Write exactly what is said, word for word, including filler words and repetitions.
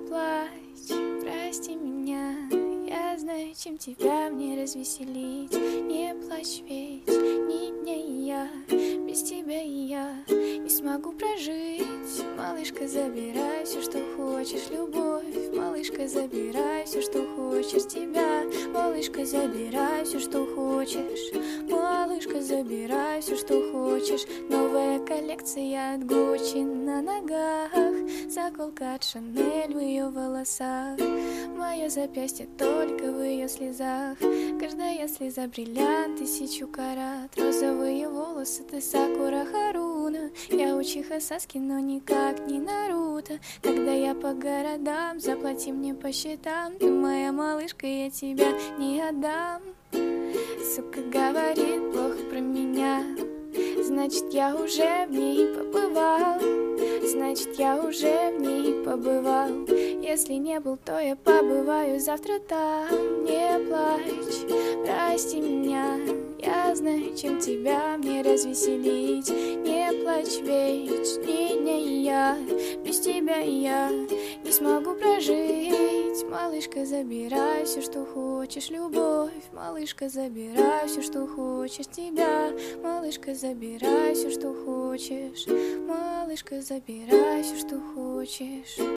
плачь, прости меня. Я знаю, чем тебя мне развеселить. Не плачь, ведь ни дня и я без тебя и я не смогу прожить. Малышка, забирай все, что хочешь, любовь. Малышка, забирай все, что хочешь, тебя. Малышка, забирай все, что хочешь. Малышка, забирай все, что хочешь. Новая коллекция от Гуччи на ногах, заколка от Шанель в ее волосах. Мое запястье только в ее слезах. Каждая слеза бриллиант, тысячу карат. Розовые волосы, ты Сакура Харуна. Я учиха Саски, но никак не Наруто. Когда я по городам, заплати мне по счетам. Ты моя малышка, я тебя не отдам. Сука говорит плохо про меня, значит, я уже в ней побывал. Значит, я уже в ней побывал. Если не был, то я побываю завтра там. Не плачь, прости меня. Я знаю, чем тебя мне развеселить. Не плачь, ведь ни дня и я без тебя и я не смогу прожить. Малышка, забирай все, что хочешь, любовь. Малышка, забирай все, что хочешь, тебя. Малышка, забирай все, что хочешь. Малышка, забирай все, что хочешь.